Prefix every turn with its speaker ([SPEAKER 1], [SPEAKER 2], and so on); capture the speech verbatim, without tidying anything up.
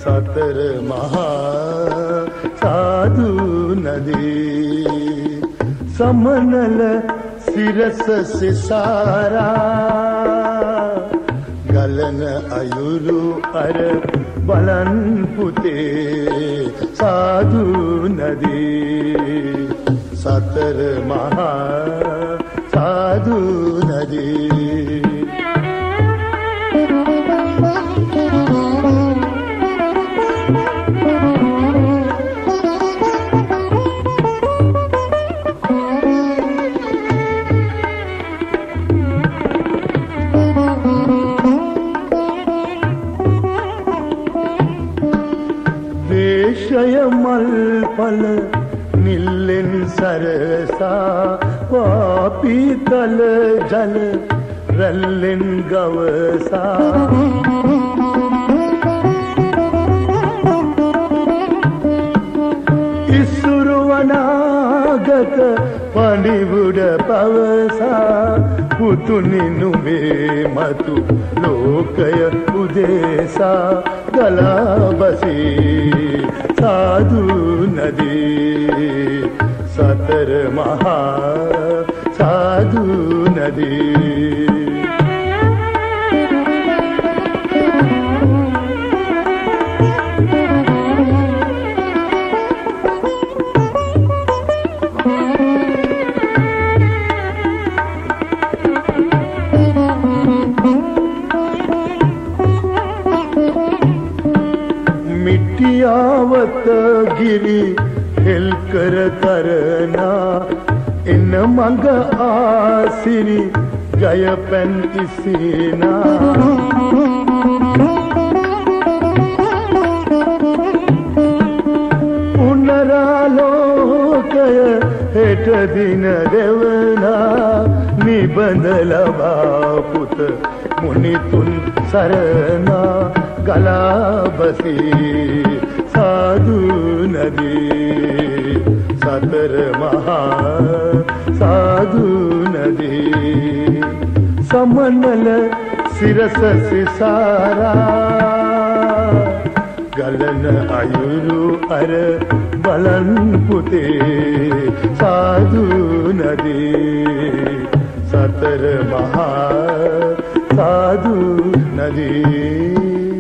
[SPEAKER 1] සතර මහා සාදු නදී සමනල සිරස සිසාරා ගලන අයුරු අර බලන් පුතේ සාදු නදී සතර මහා සාදු නදී දේශය මල් පල නිල්ලෙන් සරසා පාපීතල ජල රැල්ලෙන් ගවසා ඉසුරු වනාගත පණිවුඩ පවසා පුතුනි නුඹේ මතු ලෝකය උදෙසා ගලා බසී සාදු නදී සතර මහා සාදු නදී මිටියාවත ගිරි හෙල් කර කරනා එන මඟ ආසිරි ජය පැන් ඉසිනා පුනරාලෝකය හෙට දින දෙවනා නිබඳ ලබා පුත මුනිතුන් සරණා ගලා බසී සාදු නදී සතර මහා සාදු නදී සමනල සිරස සිසාරා ගලන අයුරු අර බලන් පුතේ සාදු නදී සතර මහා සාදු නදී